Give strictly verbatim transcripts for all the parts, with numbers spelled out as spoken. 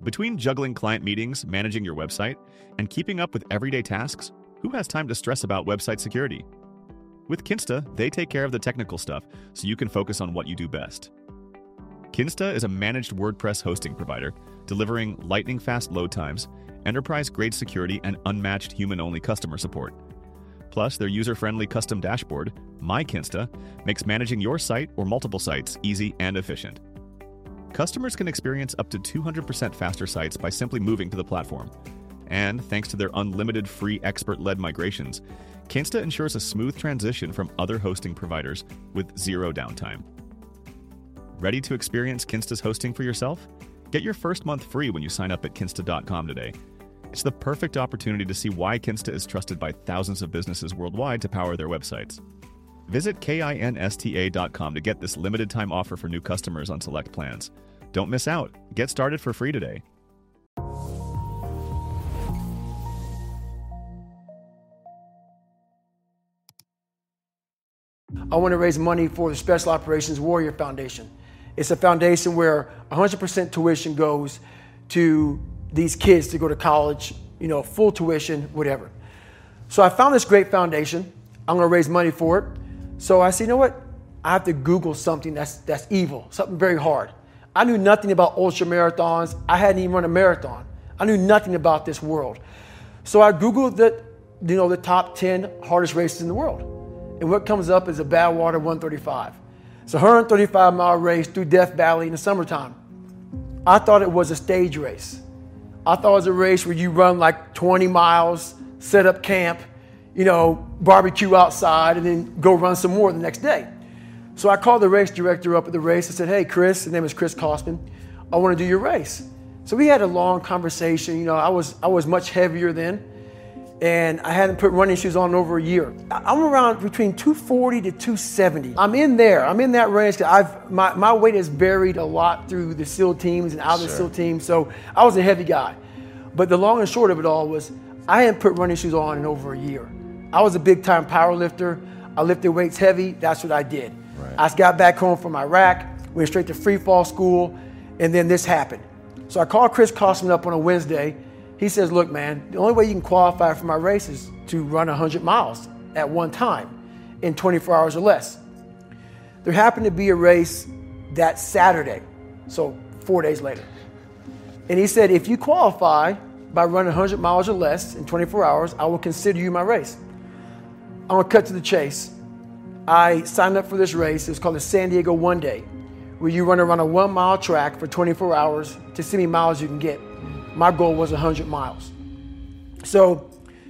Between juggling client meetings, managing your website, and keeping up with everyday tasks, who has time to stress about website security? With Kinsta, they take care of the technical stuff so you can focus on what you do best. Kinsta is a managed WordPress hosting provider, delivering lightning-fast load times, enterprise-grade security, and unmatched human-only customer support. Plus, their user-friendly custom dashboard, MyKinsta, makes managing your site or multiple sites easy and efficient. Customers can experience up to two hundred percent faster sites by simply moving to the platform. And thanks to their unlimited free expert-led migrations, Kinsta ensures a smooth transition from other hosting providers with zero downtime. Ready to experience Kinsta's hosting for yourself? Get your first month free when you sign up at kinsta dot com today. It's the perfect opportunity to see why Kinsta is trusted by thousands of businesses worldwide to power their websites. Visit kinsta dot com to get this limited time offer for new customers on select plans. Don't miss out. Get started for free today. I want to raise money for the Special Operations Warrior Foundation. It's a foundation where one hundred percent tuition goes to these kids to go to college, you know, full tuition, whatever. So I found this great foundation. I'm going to raise money for it. So I said, you know what? I have to Google something that's that's evil, something very hard. I knew nothing about ultra marathons. I hadn't even run a marathon. I knew nothing about this world. So I Googled the, you know, the top ten hardest races in the world. And what comes up is a Badwater one thirty-five. It's a one hundred thirty-five mile race through Death Valley in the summertime. I thought it was a stage race. I thought it was a race where you run like twenty miles, set up camp, you know, barbecue outside, and then go run some more the next day. So I called the race director up at the race and said, hey, Chris, his name is Chris Kosman, I want to do your race. So we had a long conversation. You know, I was I was much heavier then, and I hadn't put running shoes on in over a year. I'm around between two forty to two seventy. I'm in there. I'm in that range. I've my, my weight has varied a lot through the SEAL teams and out of the Sure. SEAL teams, so I was a heavy guy. But the long and short of it all was I hadn't put running shoes on in over a year. I was a big-time power lifter. I lifted weights heavy. That's what I did. Right. I got back home from Iraq, went straight to free fall school, and then this happened. So I called Chris Kosman up on a Wednesday. He says, look, man, the only way you can qualify for my race is to run one hundred miles at one time in twenty-four hours or less. There happened to be a race that Saturday, so four days later. And he said, if you qualify by running one hundred miles or less in twenty-four hours, I will consider you my race. I'm gonna cut to the chase. I signed up for this race. It's called the San Diego One Day, where you run around a one mile track for twenty-four hours to see how many miles you can get. My goal was one hundred miles. So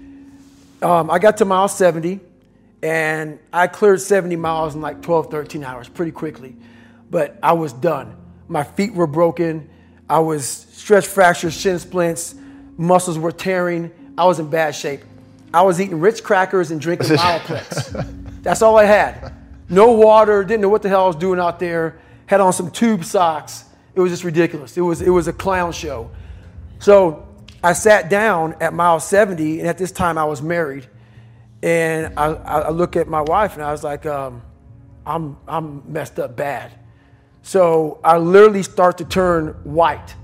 um, I got to mile seventy, and I cleared seventy miles in like twelve, thirteen hours pretty quickly. But I was done. My feet were broken. I was stress fractures, shin splints, muscles were tearing. I was in bad shape. I was eating Ritz crackers and drinking Mileplex. That's all I had. No water, didn't know what the hell I was doing out there. Had on some tube socks. It was just ridiculous. It was, it was a clown show. So I sat down at mile seventy, and at this time I was married. And I, I look at my wife, and I was like, um, I'm, I'm messed up bad. So I literally start to turn white.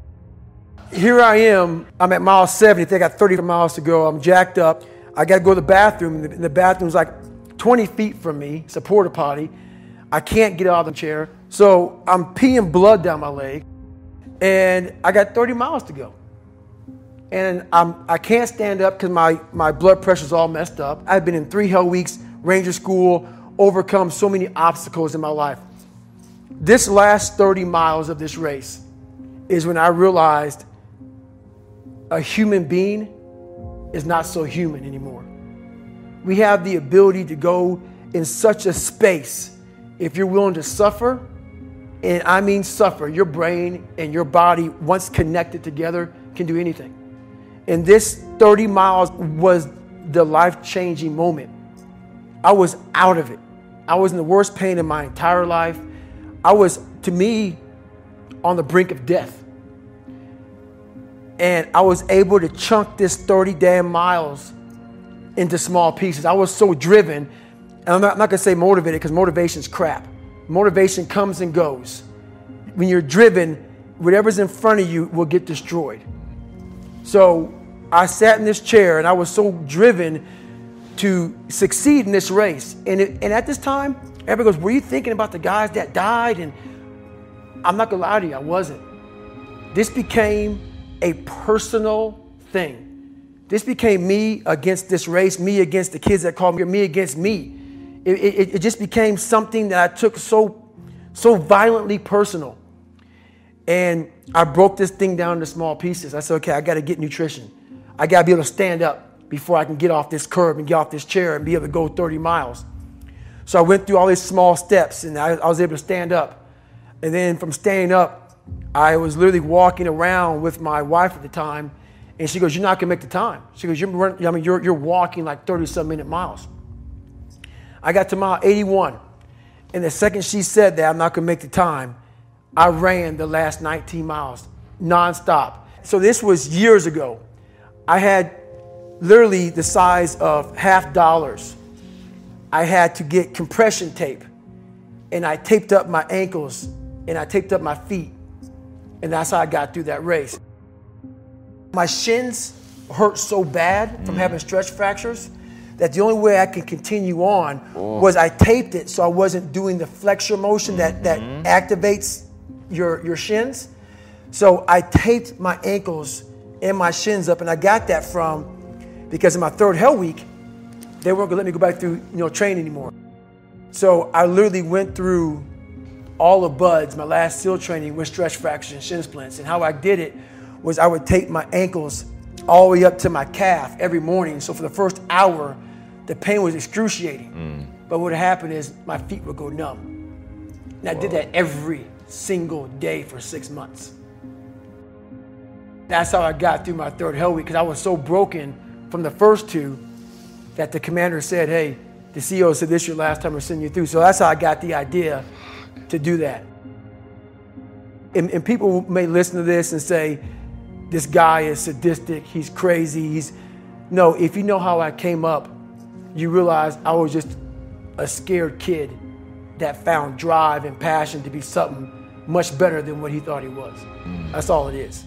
Here I am, I'm at mile seventy, I think I got thirty miles to go. I'm jacked up. I got to go to the bathroom, and the bathroom's like twenty feet from me. It's a porta potty. I can't get out of the chair. So I'm peeing blood down my leg, and I got thirty miles to go. And I'm, I can't stand up because my, my blood pressure's all messed up. I've been in three hell weeks, Ranger School, overcome so many obstacles in my life. This last thirty miles of this race is when I realized a human being is not so human anymore. We have the ability to go in such a space if you're willing to suffer, and I mean suffer. Your brain and your body, once connected together, can do anything. And this thirty miles was the life-changing moment. I was out of it. I was in the worst pain in my entire life. I was, to me, on the brink of death. And I was able to chunk this thirty damn miles into small pieces. I was so driven, and I'm not, I'm not gonna say motivated because motivation's crap. Motivation comes and goes. When you're driven, whatever's in front of you will get destroyed. So I sat in this chair and I was so driven to succeed in this race. And, it, and at this time, everybody goes, were you thinking about the guys that died? And I'm not gonna lie to you, I wasn't. This became a personal thing. This became me against this race, me against the kids that called me, me against me. It, it, it just became something that I took so, so violently personal. And I broke this thing down into small pieces. I said, okay, I gotta get nutrition. I gotta be able to stand up before I can get off this curb and get off this chair and be able to go thirty miles. So I went through all these small steps and I, I was able to stand up. And then from standing up, I was literally walking around with my wife at the time. And she goes, you're not gonna make the time. She goes, you're, running, I mean, you're, you're walking like thirty some minute miles. I got to mile eighty-one. And the second she said that I'm not gonna make the time, I ran the last nineteen miles nonstop. So this was years ago. I had literally the size of half dollars. I had to get compression tape and I taped up my ankles and I taped up my feet. And that's how I got through that race. My shins hurt so bad from mm. having stretch fractures that the only way I could continue on oh. was I taped it so I wasn't doing the flexor motion that, that mm-hmm. activates your, your shins. So I taped my ankles and my shins up, and I got that from because in my third hell week, they weren't gonna let me go back through, you know, train anymore. So I literally went through all of BUD/S, my last SEAL training, with stretch fractures and shin splints. And how I did it was I would tape my ankles all the way up to my calf every morning. So for the first hour, the pain was excruciating. Mm. But what happened is my feet would go numb. And I Whoa. did that every single day for six months. That's how I got through my third hell week, because I was so broken from the first two that the commander said, hey, the C E O said this is your last time we're sending you through. So that's how I got the idea to do that. And, and people may listen to this and say, this guy is sadistic, he's crazy, he's... No, if you know how I came up, you realize I was just a scared kid that found drive and passion to be something much better than what he thought he was. Mm. That's all it is.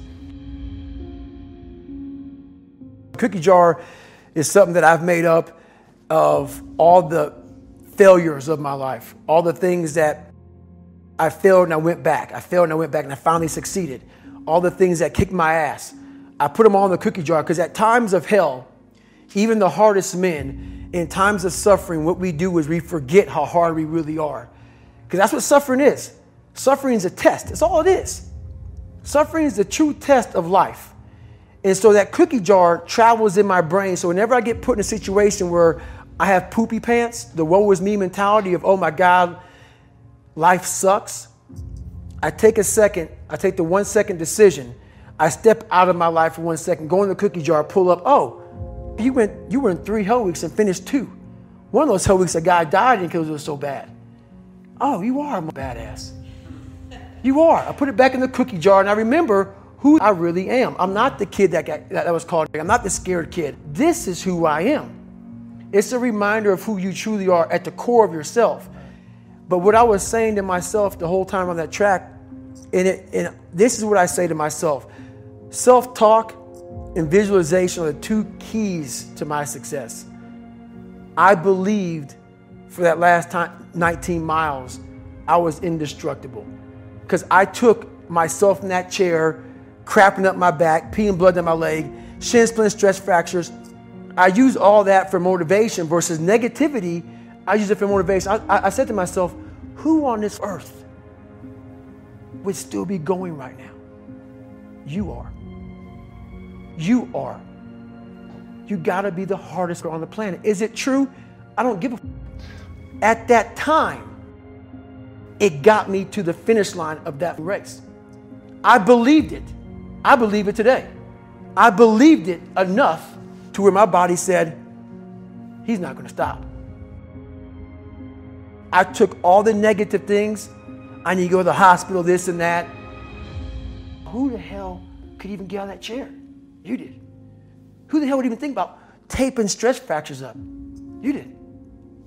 Cookie jar is something that I've made up of all the failures of my life, all the things that I failed and I went back. I failed and I went back and I finally succeeded. All the things that kicked my ass, I put them all in the cookie jar, because at times of hell, even the hardest men, in times of suffering, what we do is we forget how hard we really are. Because that's what suffering is. Suffering is a test. That's all it is. Suffering is the true test of life. And so that cookie jar travels in my brain. So whenever I get put in a situation where I have poopy pants, the woe is me mentality of, oh my God, life sucks, I take a second, I take the one second decision, I step out of my life for one second, go in the cookie jar, pull up, oh, you went, you were in three hell weeks and finished two. One of those hell weeks, a guy died because it was so bad. Oh, you are a badass. You are. I put it back in the cookie jar and I remember who I really am. I'm not the kid that, got, that was called, I'm not the scared kid. This is who I am. It's a reminder of who you truly are at the core of yourself. But what I was saying to myself the whole time on that track, and, it, and this is what I say to myself, self-talk and visualization are the two keys to my success. I believed for that last time, nineteen miles, I was indestructible. Because I took myself in that chair, crapping up my back, peeing blood down my leg, shin splints, stretch fractures. I use all that for motivation versus negativity. I use it for motivation. I, I, I said to myself, who on this earth would still be going right now? You are. You are. You gotta be the hardest girl on the planet. Is it true? I don't give a f. At that time, it got me to the finish line of that race. I believed it. I believe it today. I believed it enough to where my body said, he's not gonna stop. I took all the negative things. I need to go to the hospital, this and that. Who the hell could even get out of that chair? You did. Who the hell would even think about taping stretch fractures up? You did.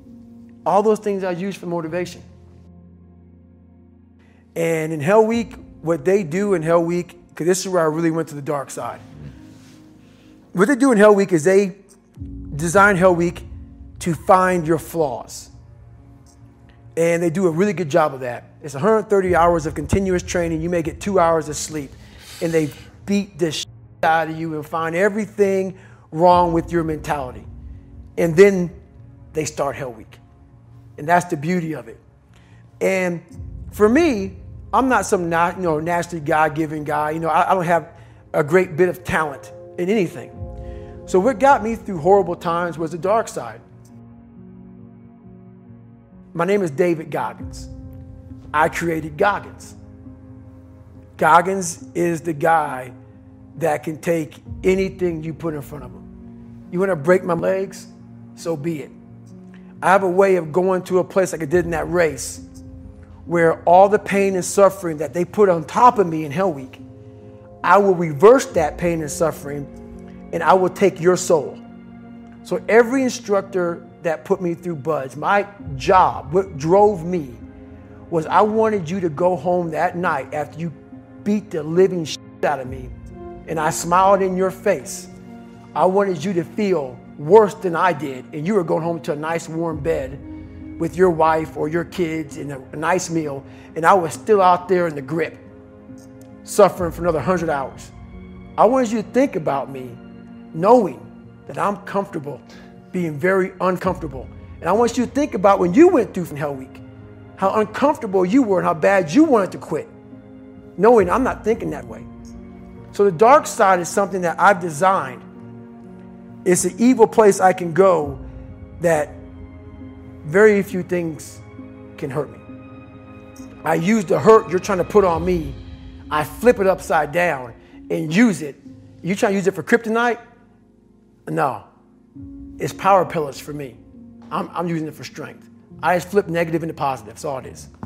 All those things I used for motivation. And in Hell Week, what they do in Hell Week, because this is where I really went to the dark side. What they do in Hell Week is they design Hell Week to find your flaws. And they do a really good job of that. It's one hundred thirty hours of continuous training. You may get two hours of sleep. And they beat the shit out of you and find everything wrong with your mentality. And then they start Hell Week. And that's the beauty of it. And for me, I'm not some not, you know, naturally God-given guy. You know, I, I don't have a great bit of talent in anything. So what got me through horrible times was the dark side. My name is David Goggins. I created Goggins. Goggins is the guy that can take anything you put in front of him. You want to break my legs? So be it. I have a way of going to a place like I did in that race where all the pain and suffering that they put on top of me in Hell Week, I will reverse that pain and suffering and I will take your soul. So every instructor that put me through BUD/S, my job, what drove me, was I wanted you to go home that night after you beat the living shit out of me and I smiled in your face. I wanted you to feel worse than I did and you were going home to a nice warm bed with your wife or your kids and a, a nice meal, and I was still out there in the grip, suffering for another one hundred hours. I wanted you to think about me knowing that I'm comfortable being very uncomfortable. And I want you to think about when you went through Hell Week, how uncomfortable you were and how bad you wanted to quit, knowing I'm not thinking that way. So the dark side is something that I've designed. It's an evil place I can go that very few things can hurt me. I use the hurt you're trying to put on me, I flip it upside down and use it. You trying to use it for kryptonite? No. It's power pillars for me. I'm, I'm using it for strength. I just flip negative into positive. That's all it is.